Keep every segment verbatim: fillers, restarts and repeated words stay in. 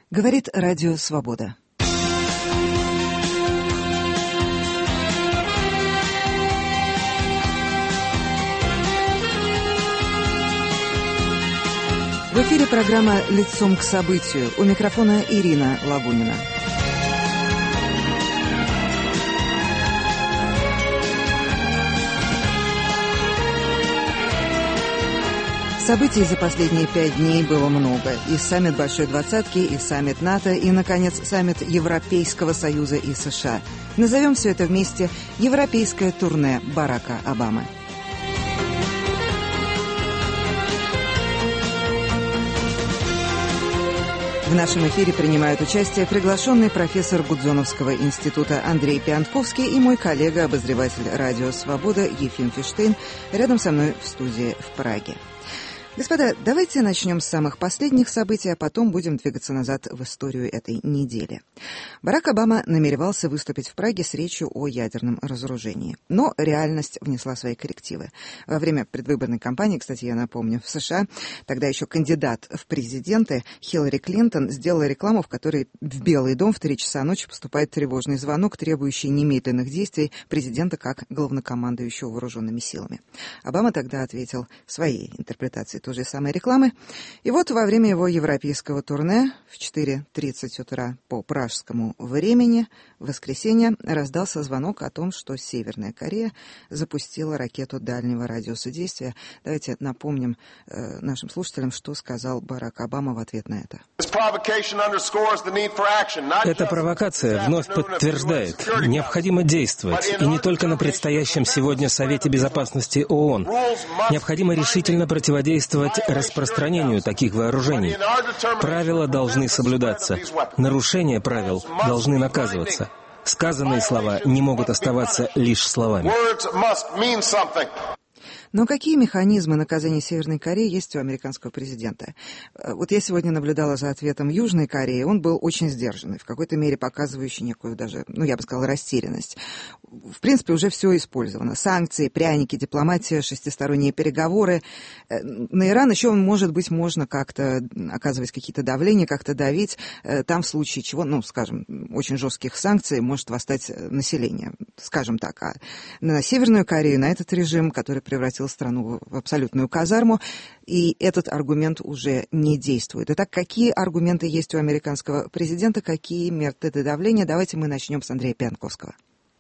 Говорит Радио Свобода. В эфире программа «Лицом к событию». У микрофона Ирина Лагунина. Событий за последние пять дней было много. И саммит Большой Двадцатки, и саммит НАТО, и, наконец, саммит Европейского Союза и США. Назовем все это вместе «Европейское турне Барака Обамы». В нашем эфире принимают участие приглашенный профессор Гудзоновского института Андрей Пиантковский и мой коллега, обозреватель «Радио Свобода» Ефим Фиштейн, рядом со мной в студии в Праге. Господа, давайте начнем с самых последних событий, а потом будем двигаться назад в историю этой недели. Барак Обама намеревался выступить в Праге с речью о ядерном разоружении. Но реальность внесла свои коррективы. Во время предвыборной кампании, кстати, я напомню, в США, тогда еще кандидат в президенты Хиллари Клинтон сделала рекламу, в которой в Белый дом в три часа ночи поступает тревожный звонок, требующий немедленных действий президента как главнокомандующего вооруженными силами. Обама тогда ответил своей интерпретацией той же самой рекламы. И вот во время его европейского турне в четыре тридцать утра по пражскому времени в воскресенье раздался звонок о том, что Северная Корея запустила ракету дальнего радиуса действия. Давайте напомним э, нашим слушателям, что сказал Барак Обама в ответ на это. Эта провокация вновь подтверждает, необходимо действовать, и не только на предстоящем сегодня Совете Безопасности ООН. Необходимо решительно противодействовать распространению таких вооружений. Правила должны соблюдаться. Нарушения правил должны наказываться. Сказанные слова не могут оставаться лишь словами. Но какие механизмы наказания Северной Кореи есть у американского президента? Вот я сегодня наблюдала за ответом Южной Кореи. Он был очень сдержанный, в какой-то мере показывающий некую даже, ну, я бы сказала, растерянность. В принципе, уже все использовано. Санкции, пряники, дипломатия, шестисторонние переговоры. На Иран еще, может быть, можно как-то оказывать какие-то давления, как-то давить. Там в случае чего, ну, скажем, очень жестких санкций может восстать население, скажем так. А на Северную Корею, на этот режим, который превратил страну в абсолютную казарму, и этот аргумент уже не действует. Итак, какие аргументы есть у американского президента, какие методы давления? Давайте мы начнем с Андрея Пиантковского.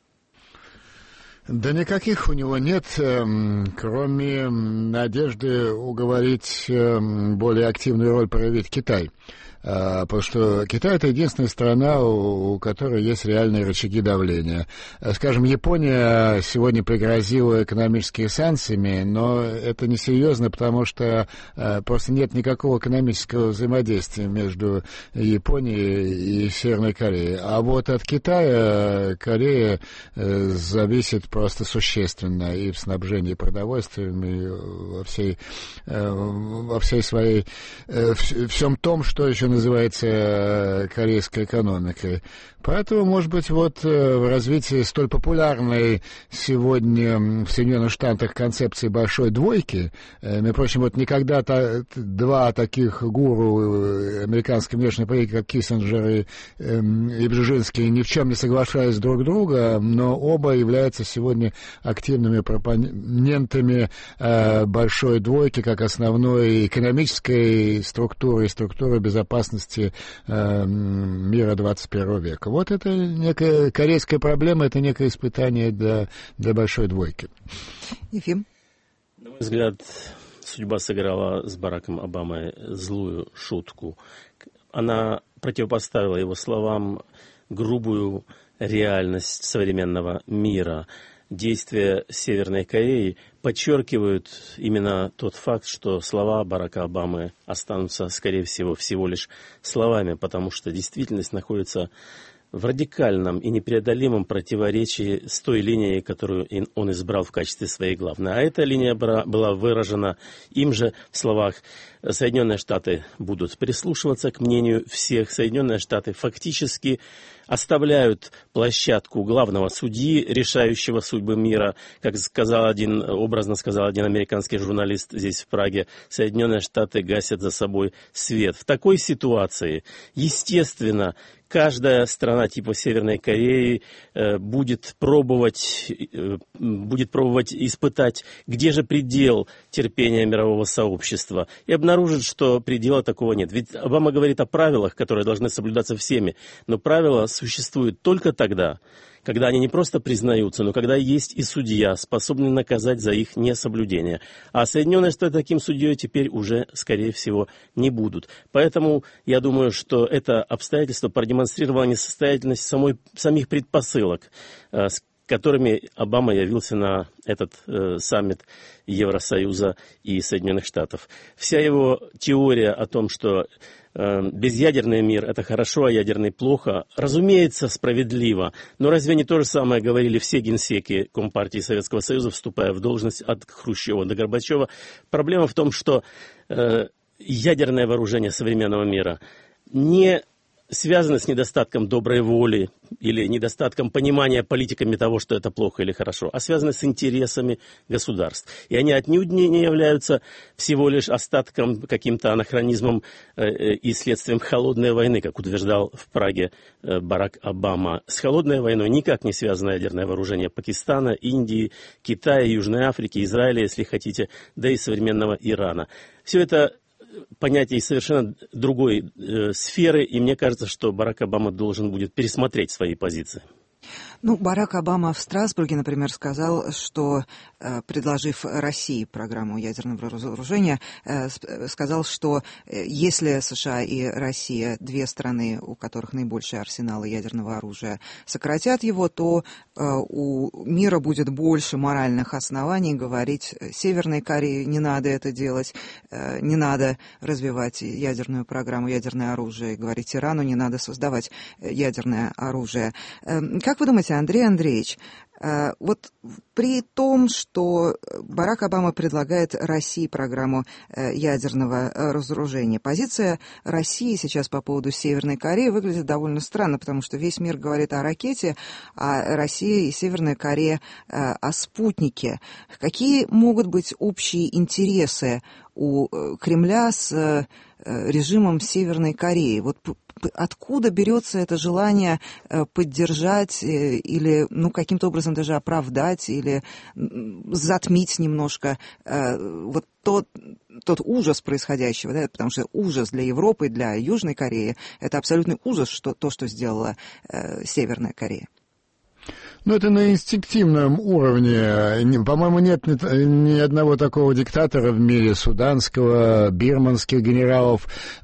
Да никаких у него нет, кроме надежды уговорить более активную роль проявить Китай. Потому что Китай — это единственная страна, у которой есть реальные рычаги давления. Скажем, Япония сегодня пригрозила экономическими санкциями, но это несерьезно, потому что просто нет никакого экономического взаимодействия между Японией и Северной Кореей. А вот от Китая Корея зависит просто существенно и в снабжении продовольствием, и во всей, во всей своей, всем том, что еще называется корейской экономикой. Поэтому, может быть, вот в развитии столь популярной сегодня в Соединенных Штатах концепции большой двойки, между прочим, вот никогда та, два таких гуру американской внешней политики, как Киссинджер и, и Бжезинский, ни в чем не соглашаясь друг друга, но оба являются сегодня активными пропонентами большой двойки как основной экономической структуры и структуры безопасности мира двадцать первого века. Вот это некая корейская проблема, это некое испытание для, для большой двойки. Ефим? На мой взгляд, судьба сыграла с Бараком Обамой злую шутку. Она противопоставила его словам грубую реальность современного мира. Действия Северной Кореи подчеркивают именно тот факт, что слова Барака Обамы останутся, скорее всего, всего лишь словами, потому что действительность находится в радикальном и непреодолимом противоречии с той линией, которую он избрал в качестве своей главной. А эта линия была выражена им же в словах: Соединенные Штаты будут прислушиваться к мнению всех. Соединенные Штаты фактически оставляют площадку главного судьи, решающего судьбы мира. Как сказал один, образно сказал один американский журналист здесь, в Праге, Соединенные Штаты гасят за собой свет. В такой ситуации, естественно, каждая страна типа Северной Кореи э, будет пробовать, э, будет пробовать испытать, где же предел терпения мирового сообщества, и обнаружит, что предела такого нет. Ведь Обама говорит о правилах, которые должны соблюдаться всеми, но правила существуют только тогда, когда они не просто признаются, но когда есть и судья, способный наказать за их несоблюдение. А Соединенные Штаты таким судьей теперь уже, скорее всего, не будут. Поэтому я думаю, что это обстоятельство продемонстрировало несостоятельность самой, самих предпосылок, с которыми Обама явился на этот э, саммит Евросоюза и Соединенных Штатов. Вся его теория о том, что э, безъядерный мир – это хорошо, а ядерный – плохо, разумеется, справедливо. Но разве не то же самое говорили все генсеки Компартии Советского Союза, вступая в должность от Хрущева до Горбачева? Проблема в том, что э, ядерное вооружение современного мира не связано с недостатком доброй воли или недостатком понимания политиками того, что это плохо или хорошо, а связано с интересами государств. И они отнюдь не являются всего лишь остатком, каким-то анахронизмом э, и следствием холодной войны, как утверждал в Праге э, Барак Обама. С холодной войной никак не связано ядерное вооружение Пакистана, Индии, Китая, Южной Африки, Израиля, если хотите, да и современного Ирана. Все это понятие из совершенно другой э, сферы, и мне кажется, что Барак Обама должен будет пересмотреть свои позиции. Ну, Барак Обама в Страсбурге, например, сказал, что, предложив России программу ядерного разоружения, сказал, что если США и Россия, две страны, у которых наибольшие арсеналы ядерного оружия, сократят его, то у мира будет больше моральных оснований говорить Северной Корее: не надо это делать, не надо развивать ядерную программу, ядерное оружие, и говорить Ирану: не надо создавать ядерное оружие. Как вы думаете, Андрей Андреевич, вот при том, что Барак Обама предлагает России программу ядерного разоружения, позиция России сейчас по поводу Северной Кореи выглядит довольно странно, потому что весь мир говорит о ракете, а Россия и Северная Корея о спутнике. Какие могут быть общие интересы у Кремля с режимом Северной Кореи? Вот откуда берется это желание поддержать или, ну, каким-то образом даже оправдать или затмить немножко вот тот, тот ужас происходящего, да, потому что ужас для Европы, для Южной Кореи – это абсолютный ужас, что, то, что сделала Северная Корея. Ну, это на инстинктивном уровне. По-моему, нет ни одного такого диктатора в мире, суданского, бирманских генералов,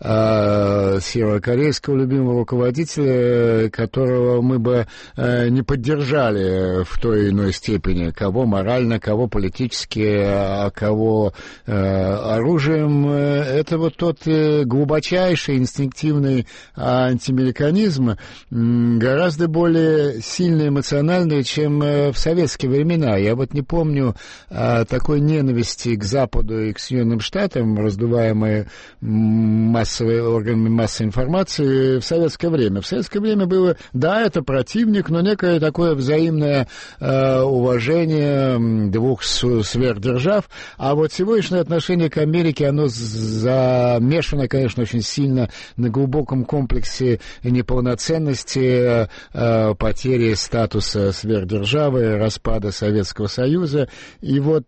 э, северокорейского любимого руководителя, которого мы бы э, не поддержали в той или иной степени. Кого морально, кого политически, а кого э, оружием. Это вот тот глубочайший инстинктивный антиамериканизм, гораздо более сильный эмоциональный, чем в советские времена. Я вот не помню а, такой ненависти к Западу и к Соединенным Штатам, раздуваемой массовой, органами массовой информации в советское время. В советское время было, да, это противник, но некое такое взаимное а, уважение двух сверхдержав. А вот сегодняшнее отношение к Америке, оно замешано, конечно, очень сильно на глубоком комплексе неполноценности, а, потери статуса сверхдержавы, распада Советского Союза. И вот,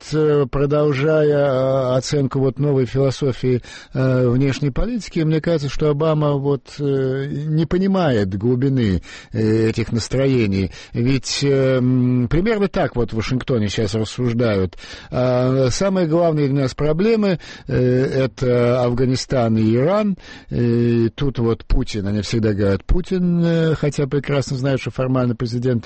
продолжая оценку вот новой философии внешней политики, мне кажется, что Обама вот не понимает глубины этих настроений. Ведь примерно так вот в Вашингтоне сейчас рассуждают. Самые главные для нас проблемы — это Афганистан и Иран. И тут вот Путин, они всегда говорят Путин, хотя прекрасно знают, что формально президентом является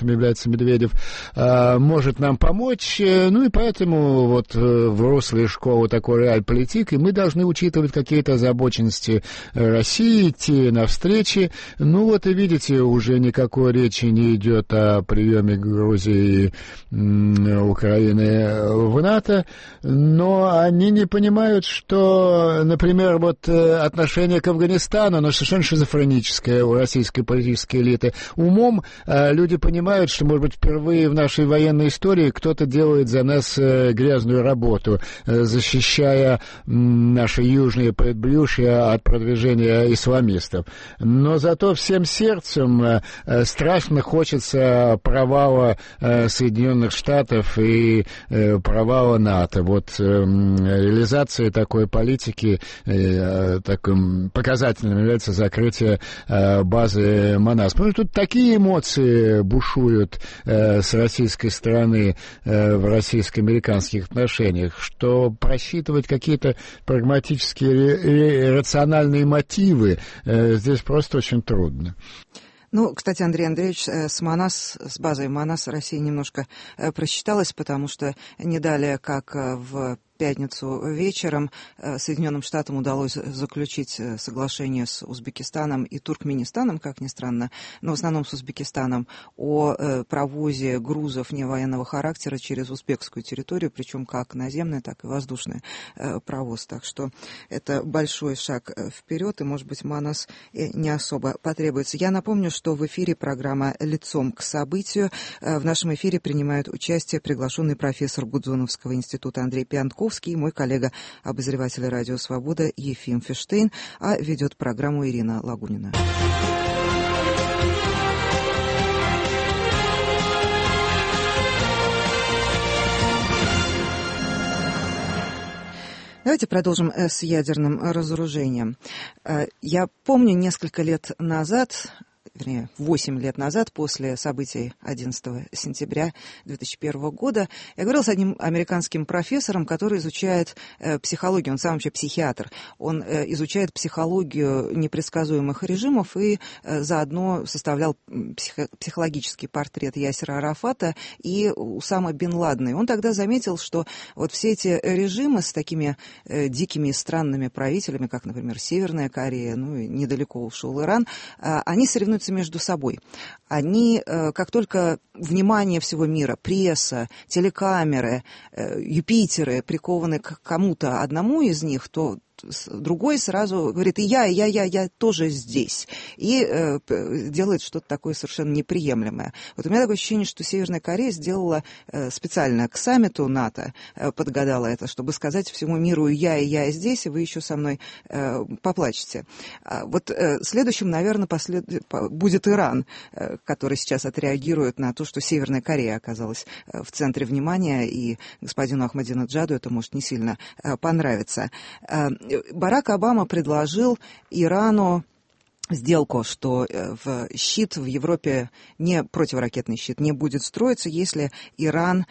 Медведев, может нам помочь. Ну и поэтому вот в русле школы такой реальполитик, и мы должны учитывать какие-то озабоченности России, идти навстречу. Ну вот и видите, уже никакой речи не идет о приеме Грузии и Украины в НАТО, но они не понимают, что, например, вот отношение к Афганистану, оно совершенно шизофреническое у российской политической элиты. Умом люди понимают, что, может быть, впервые в нашей военной истории кто-то делает за нас грязную работу, защищая наши южные предбрюшья от продвижения исламистов. Но зато всем сердцем страшно хочется провала Соединенных Штатов и провала НАТО. Вот реализация такой политики таким показательным является закрытие базы МОНАС. Потому что тут такие эмоции бушуют с российской стороны в российско-американских отношениях, что просчитывать какие-то прагматические рациональные мотивы здесь просто очень трудно. Ну, кстати, Андрей Андреевич, с МОНАС, с базой МОНАС Россия немножко просчиталась, потому что не далее, как в пятницу вечером Соединенным Штатам удалось заключить соглашение с Узбекистаном и Туркменистаном, как ни странно, но в основном с Узбекистаном, о провозе грузов невоенного характера через узбекскую территорию, причем как наземный, так и воздушный провоз. Так что это большой шаг вперед, и, может быть, МОНАС не особо потребуется. Я напомню, что в эфире программа «Лицом к событию». В нашем эфире принимают участие приглашенный профессор Гудзоновского института Андрей Пиантковский и мой коллега, обозреватель «Радио Свобода» Ефим Фиштейн, а ведет программу Ирина Лагунина. Давайте продолжим с ядерным разоружением. Я помню, несколько лет назад, вернее, восемь лет назад, после событий одиннадцатого сентября две тысячи первого года, я говорила с одним американским профессором, который изучает э, психологию, он сам вообще психиатр, он э, изучает психологию непредсказуемых режимов и э, заодно составлял психо- психологический портрет Ясера Арафата и Усама бен Ладена. И он тогда заметил, что вот все эти режимы с такими э, дикими и странными правителями, как, например, Северная Корея, ну и недалеко ушел Иран, э, они соревнуются между собой. Они, как только внимание всего мира, пресса, телекамеры, Юпитеры прикованы к кому-то одному из них, то другой сразу говорит: и я, и я, я, я тоже здесь. И э, делает что-то такое совершенно неприемлемое. Вот у меня такое ощущение, что Северная Корея сделала э, специально к саммиту НАТО, э, подгадала это, чтобы сказать всему миру: и я, и я здесь, и вы еще со мной э, поплачете. А вот э, следующим, наверное, послед... будет Иран, э, который сейчас отреагирует на то, что Северная Корея оказалась э, в центре внимания, и господину Ахмадинеджаду это может не сильно э, понравиться. Э, Барак Обама предложил Ирану сделку, что в щит в Европе, не противоракетный щит, не будет строиться, если Иран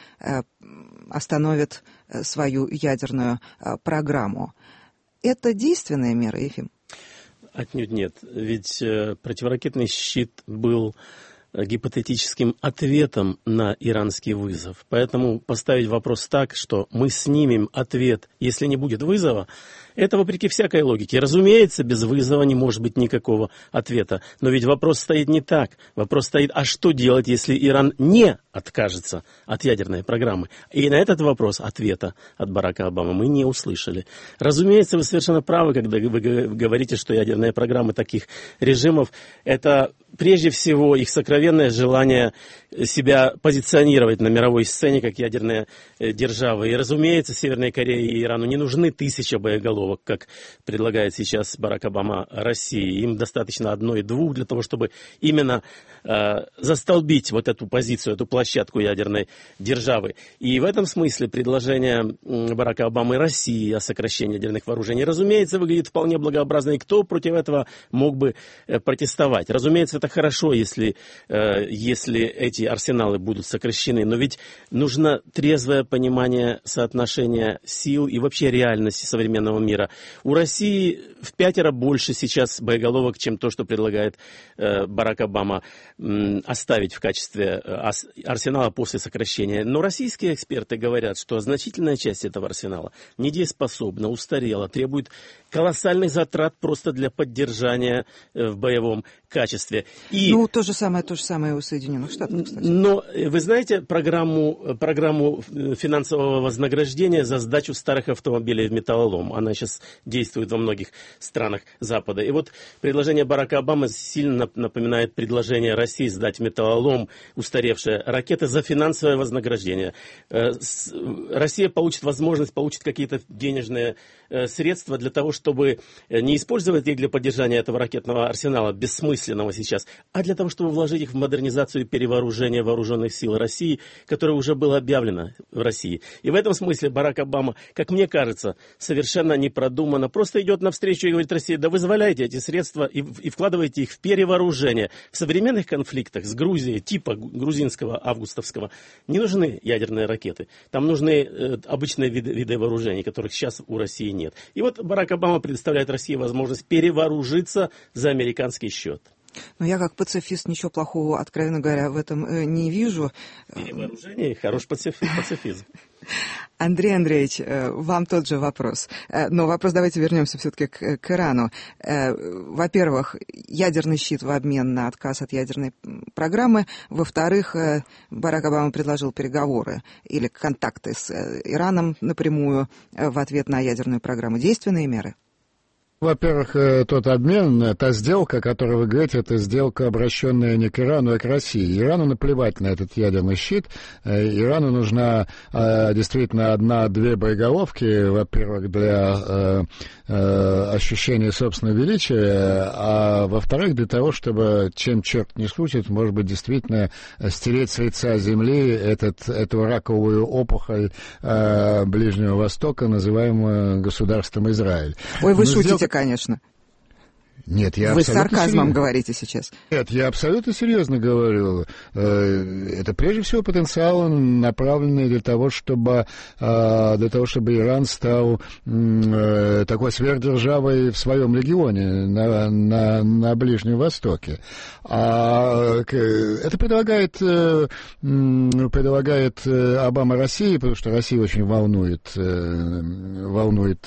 остановит свою ядерную программу. Это действенная мера, Ефим? Отнюдь нет. Ведь противоракетный щит был гипотетическим ответом на иранский вызов. Поэтому поставить вопрос так, что мы снимем ответ, если не будет вызова, это вопреки всякой логике. Разумеется, без вызова не может быть никакого ответа. Но ведь вопрос стоит не так. Вопрос стоит: а что делать, если Иран не откажется от ядерной программы? И на этот вопрос ответа от Барака Обамы мы не услышали. Разумеется, вы совершенно правы, когда вы говорите, что ядерные программы таких режимов — это прежде всего их сокровенное желание себя позиционировать на мировой сцене как ядерные державы. И, разумеется, Северной Корее и Ирану не нужны тысячи боеголовок, как предлагает сейчас Барак Обама России. Им достаточно одной-двух для того, чтобы именно э, застолбить вот эту позицию, эту площадку ядерной державы. И в этом смысле предложение Барака Обамы России о сокращении ядерных вооружений, разумеется, выглядит вполне благообразно. И кто против этого мог бы протестовать? Разумеется, это хорошо, если, если эти арсеналы будут сокращены, но ведь нужно трезвое понимание соотношения сил и вообще реальности современного мира. У России в пятеро больше сейчас боеголовок, чем то, что предлагает Барак Обама оставить в качестве арсенала после сокращения. Но российские эксперты говорят, что значительная часть этого арсенала недееспособна, устарела, требует колоссальных затрат просто для поддержания в боевом качестве. И... Ну, то же самое, то же самое у Соединенных Штатов, кстати. Но вы знаете программу, программу финансового вознаграждения за сдачу старых автомобилей в металлолом? Она сейчас действует во многих странах Запада. И вот предложение Барака Обамы сильно напоминает предложение России сдать в металлолом устаревшие ракеты за финансовое вознаграждение. Россия получит возможность, получит какие-то денежные средства для того, чтобы не использовать их для поддержания этого ракетного арсенала, бессмысленного сейчас, а для того, чтобы вложить их в модернизацию и перевооружение вооруженных сил России, которое уже было объявлено в России. И в этом смысле Барак Обама, как мне кажется, совершенно непродуманно просто идет навстречу и говорит России: да вызволяйте эти средства и, и вкладывайте их в перевооружение. В современных конфликтах с Грузией, типа грузинского, августовского, не нужны ядерные ракеты. Там нужны э, обычные виды, виды вооружений, которых сейчас у России нет. И вот Барак Обама предоставляет России возможность перевооружиться за американский счет. Но я как пацифист ничего плохого, откровенно говоря, в этом э, не вижу. Перевооружение — хороший пацифизм. Андрей Андреевич, вам тот же вопрос. Но вопрос, давайте вернемся все-таки к, к Ирану. Во-первых, ядерный щит в обмен на отказ от ядерной программы. Во-вторых, Барак Обама предложил переговоры или контакты с Ираном напрямую в ответ на ядерную программу. Действенные меры? Во-первых, тот обмен, та сделка, о которой вы говорите, это сделка, обращенная не к Ирану, а к России. Ирану наплевать на этот ядерный щит. Ирану нужна действительно одна-две боеголовки, во-первых, для ощущения собственного величия, а во-вторых, для того, чтобы, чем черт не случит, может быть, действительно стереть с лица земли этот, эту раковую опухоль Ближнего Востока, называемую государством Израиль. Ой, вы Но шутите, сделка... конечно. Нет, я Вы абсолютно сарказмом серьезно. говорите сейчас. Нет, я абсолютно серьезно говорю. Это прежде всего потенциал, направленный для того, чтобы, для того, чтобы Иран стал такой сверхдержавой в своем регионе, на, на, на Ближнем Востоке. А это предлагает, предлагает Обама России, потому что Россия очень волнует, волнует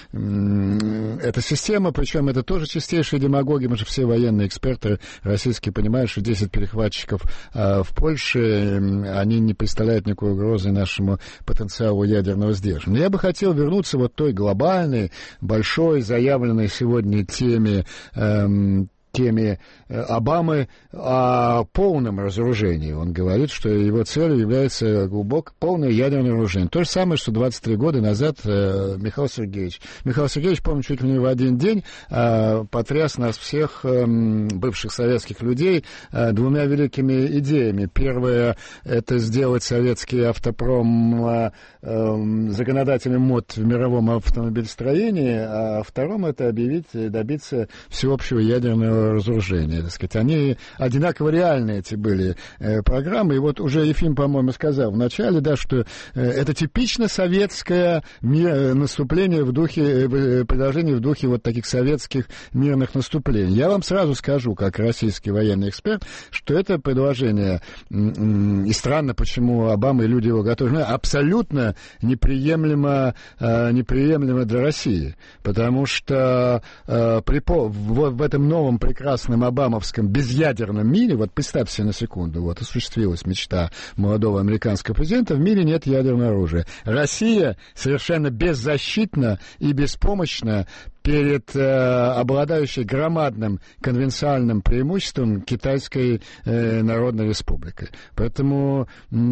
эта система, причем это тоже чистейшая демагоги, мы же все военные эксперты российские понимают, что десять перехватчиков а, в Польше, они не представляют никакой угрозы нашему потенциалу ядерного сдерживания. Я бы хотел вернуться вот той глобальной, большой, заявленной сегодня теме эм, теме Обамы о полном разоружении. Он говорит, что его целью является глубокое, полное ядерное разоружение. То же самое, что двадцать три года назад э, Михаил Сергеевич. Михаил Сергеевич, помню, чуть ли не в один день э, потряс нас всех э, бывших советских людей э, двумя великими идеями. Первое — это сделать советский автопром э, э, законодателем мод в мировом автомобилестроении, а втором — это объявить, добиться всеобщего ядерного разоружения, так сказать. Они одинаково реальные, эти были э, программы. И вот уже Ефим, по-моему, сказал в начале, да, что э, это типично советское мир, наступление в духе, э, предложение в духе вот таких советских мирных наступлений. Я вам сразу скажу, как российский военный эксперт, что это предложение, м-м, и странно, почему Обама и люди его готовы, абсолютно неприемлемо, э, неприемлемо для России. Потому что э, при, в, в этом новом прекрасном обамовском безъядерном мире, вот представьте себе на секунду, вот осуществилась мечта молодого американского президента, в мире нет ядерного оружия. Россия совершенно беззащитна и беспомощна перед э, обладающей громадным конвенциальным преимуществом Китайской э, Народной Республикой. Поэтому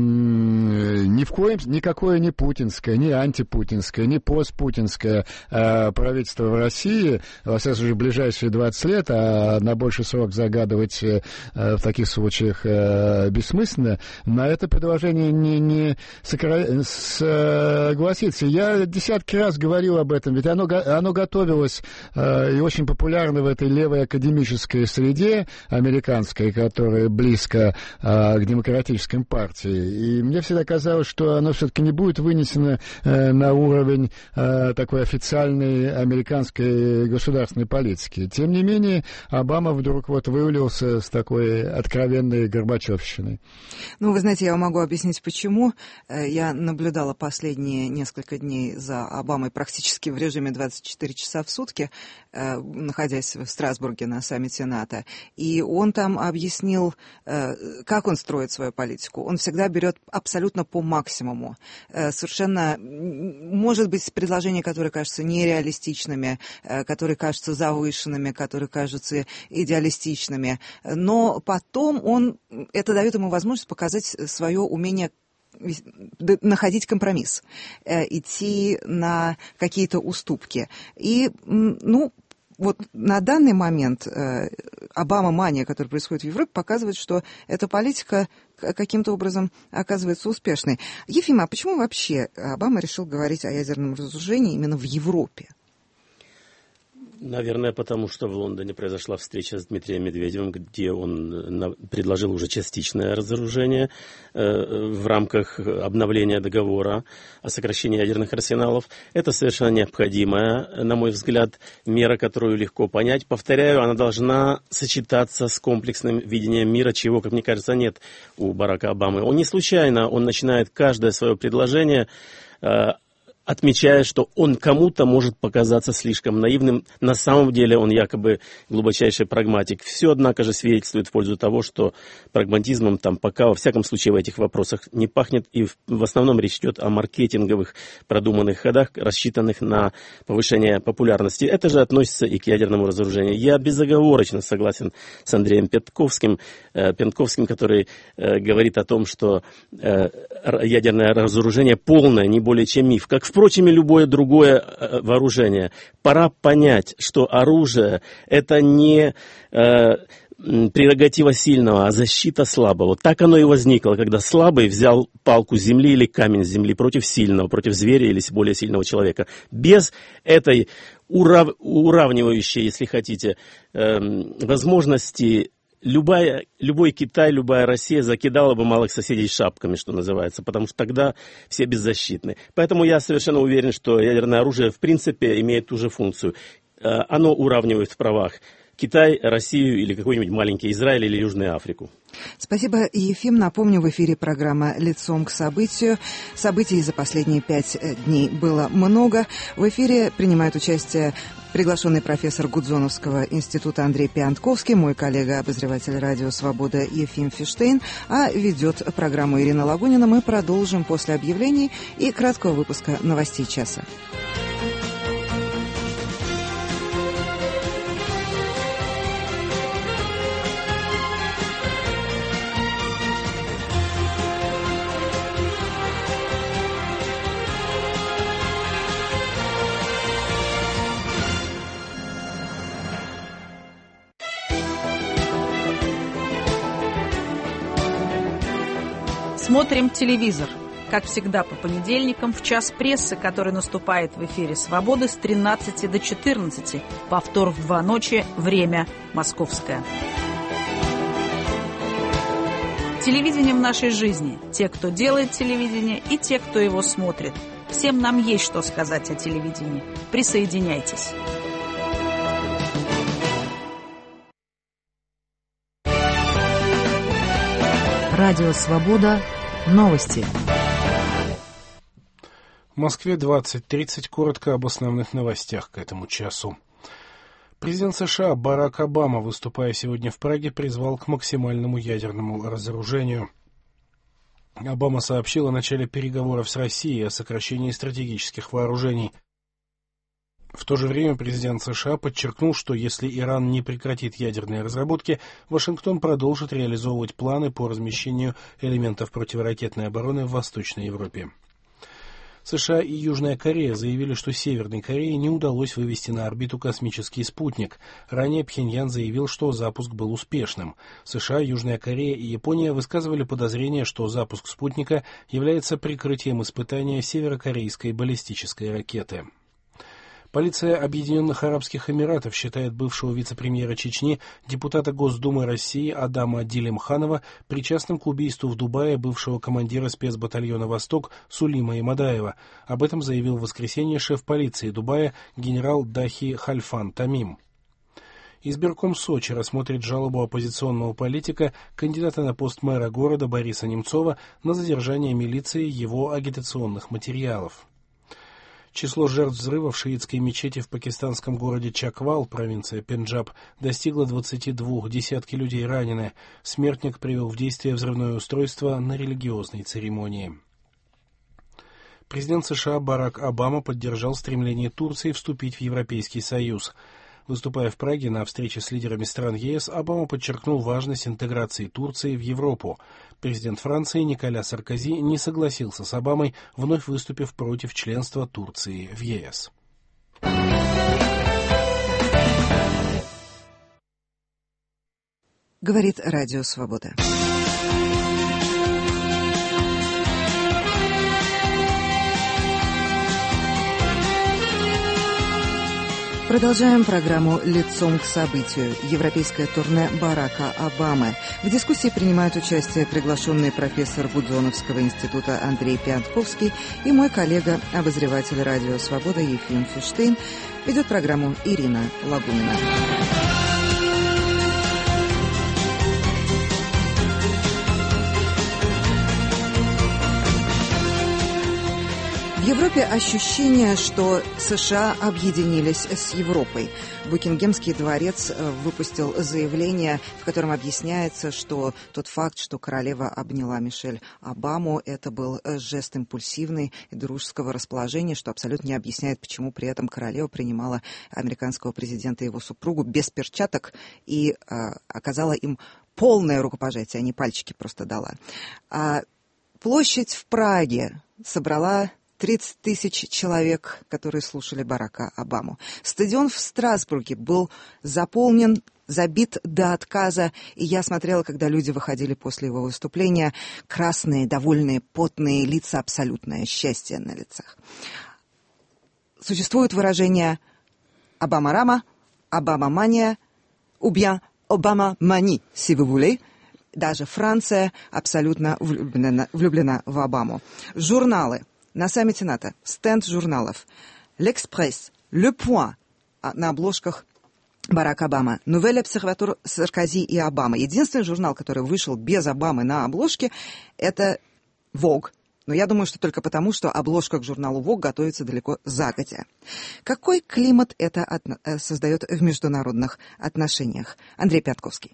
м- ни в коем, никакое не путинское, ни антипутинское, ни постпутинское э, правительство в России, во всяком случае, в ближайшие двадцать лет, а на больший срок загадывать э, в таких случаях э, бессмысленно, на это предложение не, не сокра... согласиться. Я десятки раз говорил об этом, ведь оно, оно готовилось понравилось э, и очень популярно в этой левой академической среде американской, которая близко э, к демократической партии. И мне всегда казалось, что оно все-таки не будет вынесено э, на уровень э, такой официальной американской государственной политики. Тем не менее, Обама вдруг вот вывалился с такой откровенной горбачевщиной. Ну, вы знаете, я вам могу объяснить, почему. Я наблюдала последние несколько дней за Обамой практически в режиме двадцать четыре часа в сутки, находясь в Страсбурге на саммите НАТО. И он там объяснил, как он строит свою политику. Он всегда берет абсолютно по максимуму. Совершенно, может быть, предложения, которые кажутся нереалистичными, которые кажутся завышенными, которые кажутся идеалистичными. Но потом он, это дает ему возможность показать свое умение находить компромисс, идти на какие-то уступки. И, ну, вот на данный момент Обама-мания, которая происходит в Европе, показывает, что эта политика каким-то образом оказывается успешной. Ефим, а почему вообще Обама решил говорить о ядерном разоружении именно в Европе? Наверное, потому что в Лондоне произошла встреча с Дмитрием Медведевым, где он предложил уже частичное разоружение э, в рамках обновления договора о сокращении ядерных арсеналов. Это совершенно необходимая, на мой взгляд, мера, которую легко понять. Повторяю, она должна сочетаться с комплексным видением мира, чего, как мне кажется, нет у Барака Обамы. Он не случайно, он начинает каждое свое предложение э, отмечая, что он кому-то может показаться слишком наивным. На самом деле он якобы глубочайший прагматик. Все, однако же, свидетельствует в пользу того, что прагматизмом там пока, во всяком случае, в этих вопросах не пахнет. И в, в основном речь идет о маркетинговых продуманных ходах, рассчитанных на повышение популярности. Это же относится и к ядерному разоружению. Я безоговорочно согласен с Андреем Пентковским, э, Пентковским, который э, говорит о том, что э, ядерное разоружение полное, не более чем миф. Как, впрочем, и любое другое вооружение. Пора понять, что оружие – это не э, прерогатива сильного, а защита слабого. Так оно и возникло, когда слабый взял палку с земли или камень с земли против сильного, против зверя или более сильного человека. Без этой урав... уравнивающей, если хотите, э, возможности Любая, любой Китай, любая Россия закидала бы малых соседей шапками, что называется, потому что тогда все беззащитны. Поэтому я совершенно уверен, что ядерное оружие в принципе имеет ту же функцию. Оно уравнивает в правах Китай, Россию или какой-нибудь маленький Израиль или Южную Африку. Спасибо, Ефим. Напомню, в эфире программа «Лицом к событию». Событий за последние пять дней было много. В эфире принимает участие приглашенный профессор Гудзоновского института Андрей Пиантковский, мой коллега-обозреватель радио «Свобода» Ефим Фиштейн, а ведет программу Ирина Лагунина. Мы продолжим после объявлений и краткого выпуска новостей часа. Смотрим телевизор. Как всегда, по понедельникам в час прессы, который наступает в эфире «Свободы» с тринадцати до четырнадцати. Повтор в два ночи. Время московское. Телевидение в нашей жизни. Те, кто делает телевидение, и те, кто его смотрит. Всем нам есть что сказать о телевидении. Присоединяйтесь. Радио «Свобода». Новости. В Москве двадцать тридцать. Коротко об основных новостях к этому часу. Президент США Барак Обама, выступая сегодня в Праге, призвал к максимальному ядерному разоружению. Обама сообщил о начале переговоров с Россией о сокращении стратегических вооружений. В то же время президент США подчеркнул, что если Иран не прекратит ядерные разработки, Вашингтон продолжит реализовывать планы по размещению элементов противоракетной обороны в Восточной Европе. США и Южная Корея заявили, что Северной Корее не удалось вывести на орбиту космический спутник. Ранее Пхеньян заявил, что запуск был успешным. США, Южная Корея и Япония высказывали подозрение, что запуск спутника является прикрытием испытания северокорейской баллистической ракеты. Полиция Объединенных Арабских Эмиратов считает бывшего вице-премьера Чечни, депутата Госдумы России Адама Дилимханова причастным к убийству в Дубае бывшего командира спецбатальона «Восток» Сулима Имадаева. Об этом заявил в воскресенье шеф полиции Дубая генерал Дахи Хальфан Тамим. Избирком Сочи рассмотрит жалобу оппозиционного политика, кандидата на пост мэра города Бориса Немцова, на задержание милиции его агитационных материалов. Число жертв взрыва в шиитской мечети в пакистанском городе Чаквал, провинция Пенджаб, достигло двадцати двух, десятки людей ранены. Смертник привел в действие взрывное устройство на религиозной церемонии. Президент США Барак Обама поддержал стремление Турции вступить в Европейский Союз. Выступая в Праге на встрече с лидерами стран ЕС, Обама подчеркнул важность интеграции Турции в Европу. Президент Франции Николя Саркози не согласился с Обамой, вновь выступив против членства Турции в ЕС. Говорит Радио Свобода. Продолжаем программу «Лицом к событию». Европейское турне Барака Обамы. В дискуссии принимают участие приглашенный профессор Гудзоновского института Андрей Пиантковский и мой коллега, обозреватель Радио Свобода Ефим Фиштейн. Ведет программу Ирина Лагунина. В Европе ощущение, что США объединились с Европой. Букингемский дворец выпустил заявление, в котором объясняется, что тот факт, что королева обняла Мишель Обаму, это был жест импульсивный и дружеского расположения, что абсолютно не объясняет, почему при этом королева принимала американского президента и его супругу без перчаток и а, оказала им полное рукопожатие, а не пальчики просто дала. А площадь в Праге собрала тридцать тысяч человек, которые слушали Барака Обаму. Стадион в Страсбурге был заполнен, забит до отказа, и я смотрела, когда люди выходили после его выступления, красные, довольные, потные лица, абсолютное счастье на лицах. Существует выражение «Обама-рама», «Обама-мания», «ou bien Обама-мани», si vous voulez. Даже Франция абсолютно влюблена, влюблена в Обаму. Журналы. На саммите НАТО стенд журналов «L'Express», «Le Point» на обложках Барак Обама, «Nouvelle Observateur» Саркози и Обама. Единственный журнал, который вышел без Обамы на обложке, это «Vogue». Но я думаю, что только потому, что обложка к журналу «Vogue» готовится далеко загодя. Какой климат это от... создает в международных отношениях? Андрей Пятковский.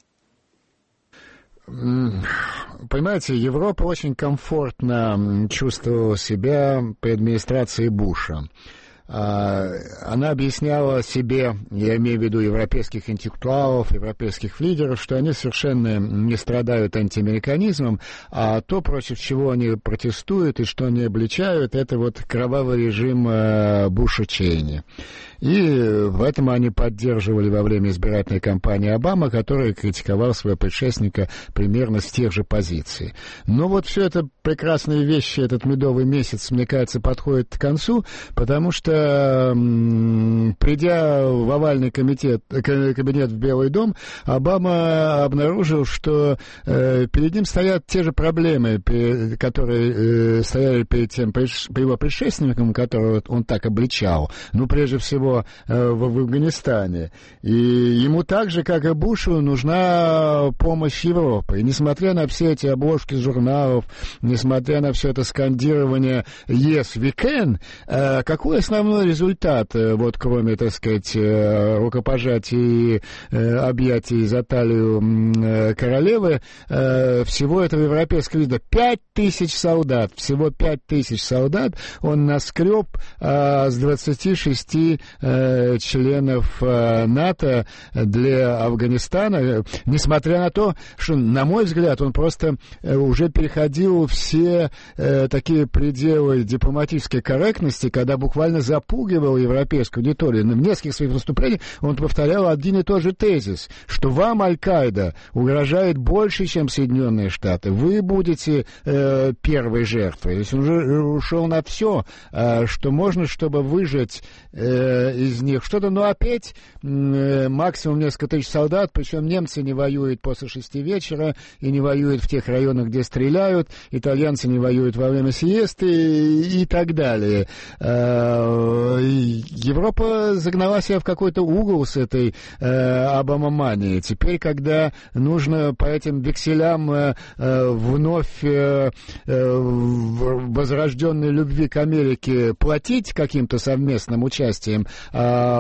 Понимаете, Европа очень комфортно чувствовала себя при администрации Буша. Она объясняла себе, я имею в виду европейских интеллектуалов, европейских лидеров, что они совершенно не страдают антиамериканизмом, а то, против чего они протестуют и что они обличают, это вот кровавый режим Буша-Чейни. И в этом они поддерживали во время избирательной кампании Обама, который критиковал своего предшественника примерно с тех же позиций. Но вот все это прекрасные вещи, этот медовый месяц, мне кажется, подходит к концу, потому что, придя в овальный комитет, кабинет в Белый дом, Обама обнаружил, что перед ним стоят те же проблемы, которые стояли перед тем, его предшественником, которого он так обличал. Ну, прежде всего, в, в Афганистане. И ему так же, как и Бушу, нужна помощь Европы. И несмотря на все эти обложки журналов, несмотря на все это скандирование «Yes, we can», какой основной результат, вот кроме, так сказать, рукопожатий и объятий за талию королевы, всего этого европейского вида? Пять тысяч солдат, всего пять тысяч солдат он наскреб с двадцати шести членов НАТО для Афганистана, несмотря на то, что, на мой взгляд, он просто уже переходил все такие пределы дипломатической корректности, когда буквально за запугивал европейскую аудиторию. В нескольких своих выступлениях он повторял один и тот же тезис, что вам Аль-Каида угрожает больше, чем Соединенные Штаты. Вы будете э, первой жертвой. То есть он уже ушел на все, э, что можно, чтобы выжать э, из них что-то. Но опять э, максимум несколько тысяч солдат, причем немцы не воюют после шести вечера и не воюют в тех районах, где стреляют, итальянцы не воюют во время сиесты и, и так далее. Э, Европа загнала себя в какой-то угол с этой э, Обама-манией. Теперь, когда нужно по этим векселям э, э, вновь э, э, возрожденной любви к Америке платить каким-то совместным участием э,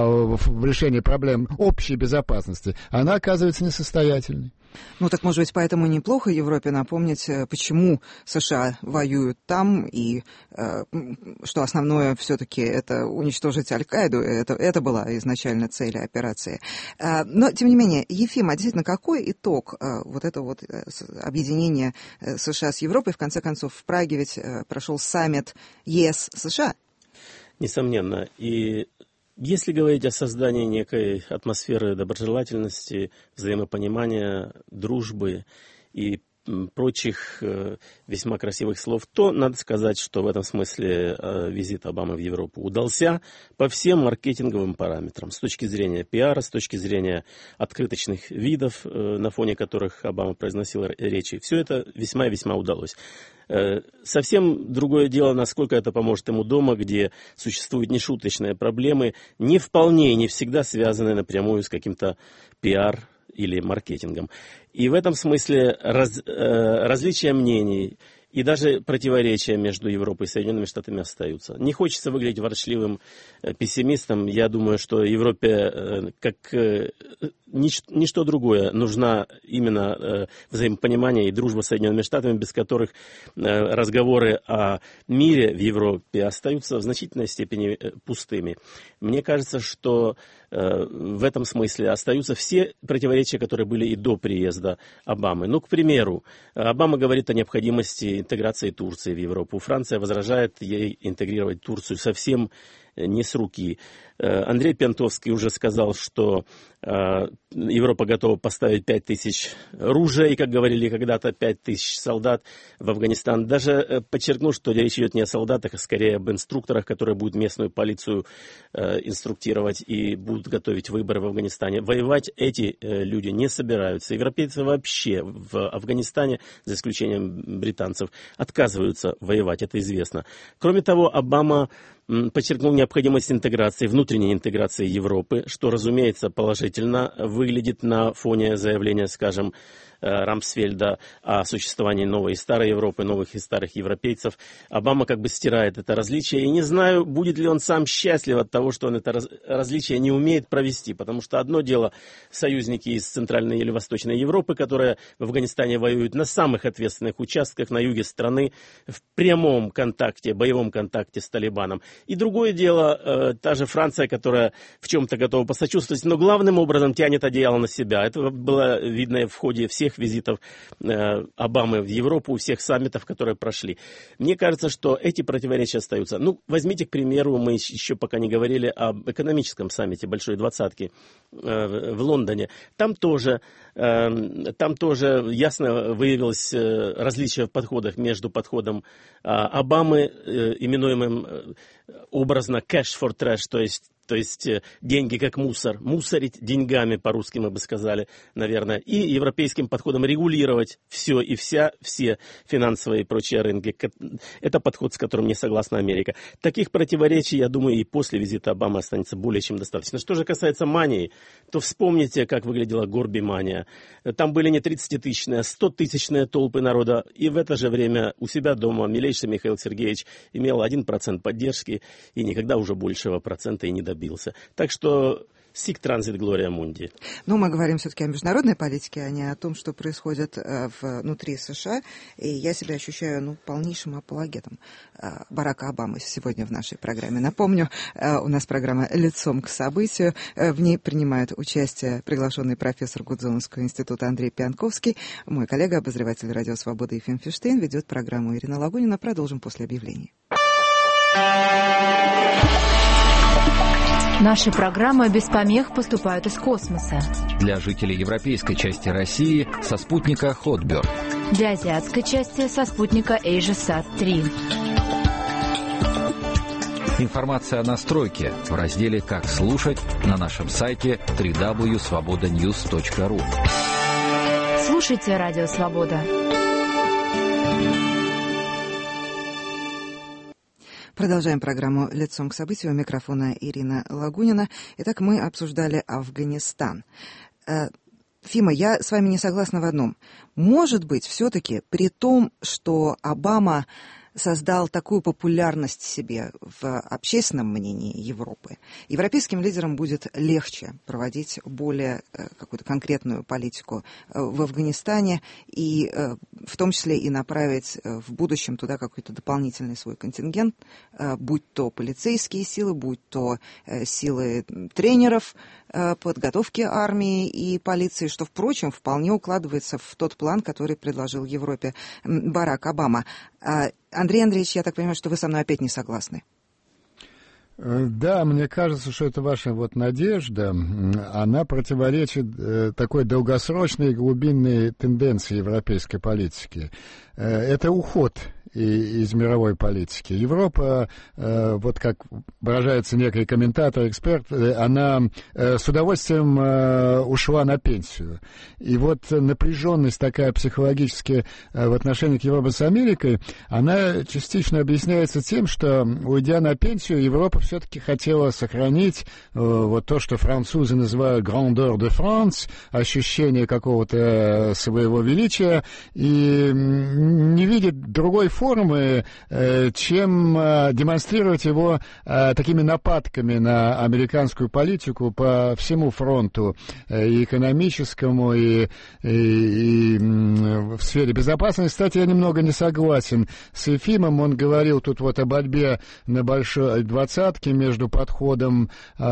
в решении проблем общей безопасности, она оказывается несостоятельной. Ну, так, может быть, поэтому неплохо Европе напомнить, почему США воюют там, и э, что основное все-таки это уничтожить Аль-Каиду, это, это была изначально цель операции. Э, но, тем не менее, Ефим, а действительно, какой итог э, вот этого вот э, объединения э, США с Европой? В конце концов, в Праге ведь э, прошел саммит ЕС-США. Несомненно. И если говорить о создании некой атмосферы доброжелательности, взаимопонимания, дружбы и прочих весьма красивых слов, то надо сказать, что в этом смысле визит Обамы в Европу удался по всем маркетинговым параметрам. С точки зрения пиара, с точки зрения открыточных видов, на фоне которых Обама произносил речи. Все это весьма и весьма удалось. Совсем другое дело, насколько это поможет ему дома, где существуют нешуточные проблемы, не вполне и не всегда связанные напрямую с каким-то пиар или маркетингом. И в этом смысле раз, э, различия мнений и даже противоречия между Европой и Соединенными Штатами остаются. Не хочется выглядеть ворчливым э, пессимистом. Я думаю, что Европе, э, как э, нич, ничто другое, нужна именно э, взаимопонимание и дружба с Соединенными Штатами, без которых э, разговоры о мире в Европе остаются в значительной степени э, пустыми. Мне кажется, что э, в этом смысле остаются все противоречия, которые были и до приезда Обамы. Ну, к примеру, Обама говорит о необходимости интеграции Турции в Европу. Франция возражает ей интегрировать Турцию совсем не с руки. Андрей Пиантовский уже сказал, что Европа готова поставить пять тысяч ружей, как говорили когда-то, пять тысяч солдат в Афганистан. Даже подчеркнул, что речь идет не о солдатах, а скорее об инструкторах, которые будут местную полицию инструктировать и будут готовить выборы в Афганистане. Воевать эти люди не собираются. Европейцы вообще в Афганистане, за исключением британцев, отказываются воевать, это известно. Кроме того, Обама подчеркнул необходимость интеграции, внутренней интеграции Европы, что, разумеется, положительно выглядит на фоне заявления, скажем, Рамсфельда о существовании новой и старой Европы, новых и старых европейцев. Обама как бы стирает это различие. И не знаю, будет ли он сам счастлив от того, что он это раз, различие не умеет провести. Потому что одно дело союзники из Центральной или Восточной Европы, которые в Афганистане воюют на самых ответственных участках на юге страны, в прямом контакте, боевом контакте с Талибаном. И другое дело, э, та же Франция, которая в чем-то готова посочувствовать, но главным образом тянет одеяло на себя. Это было видно в ходе всех визитов э, Обамы в Европу, у всех саммитов, которые прошли. Мне кажется, что эти противоречия остаются. Ну, возьмите, к примеру, мы еще пока не говорили об экономическом саммите Большой Двадцатки э, в Лондоне. Там тоже, э, там тоже ясно выявилось э, различие в подходах между подходом э, Обамы, э, именуемым э, образно cash for trash, то есть то есть деньги как мусор, мусорить деньгами, по-русски мы бы сказали, наверное, и европейским подходом регулировать все и вся, все финансовые и прочие рынки. Это подход, с которым не согласна Америка. Таких противоречий, я думаю, и после визита Обамы останется более чем достаточно. Что же касается мании, то вспомните, как выглядела Горби-мания. Там были не тридцатитысячные, а стотысячные толпы народа, и в это же время у себя дома милейший Михаил Сергеевич имел один процент поддержки, и никогда уже большего процента и не добился. Добился. Так что сик транзит глория мунди. Но мы говорим все-таки о международной политике, а не о том, что происходит внутри США. И я себя ощущаю ну, полнейшим апологетом Барака Обамы сегодня в нашей программе. Напомню, у нас программа «Лицом к событию». В ней принимает участие приглашенный профессор Гудзоновского института Андрей Пиантковский. Мой коллега, обозреватель «Радио Свобода» Ефим Фиштейн, ведет программу Ирина Лагунина. Продолжим после объявлений. Наши программы без помех поступают из космоса. Для жителей европейской части России со спутника Hotbird. Для азиатской части со спутника AsiaSat три. Информация о настройке в разделе «Как слушать» на нашем сайте дабл ю дабл ю дабл ю точка свобода ньюс точка ру. Слушайте Радио Свобода. Продолжаем программу «Лицом к событию». У микрофона Ирина Лагунина. Итак, мы обсуждали Афганистан. Фима, я с вами не согласна в одном. Может быть, все-таки при том, что Обама создал такую популярность себе в общественном мнении Европы, европейским лидерам будет легче проводить более какую-то конкретную политику в Афганистане и в том числе и направить в будущем туда какой-то дополнительный свой контингент, будь то полицейские силы, будь то силы тренеров, подготовки армии и полиции, что, впрочем, вполне укладывается в тот план, который предложил Европе Барак Обама. Андрей Андреевич, я так понимаю, что вы со мной опять не согласны. Да, мне кажется, что это ваша вот надежда, она противоречит такой долгосрочной и глубинной тенденции европейской политики. Это уход из мировой политики. Европа, вот как выражается некий комментатор, эксперт, она с удовольствием ушла на пенсию. И вот напряженность такая психологически в отношении к Европе с Америкой, она частично объясняется тем, что, уйдя на пенсию, Европа все-таки хотела сохранить вот то, что французы называют «grandeur de France», ощущение какого-то своего величия, и не видит другой формы, формы, чем демонстрировать его такими нападками на американскую политику по всему фронту, и экономическому, и, и, и в сфере безопасности. Кстати, я немного не согласен с Ефимом. Он говорил тут вот о борьбе на большой двадцатке между подходом,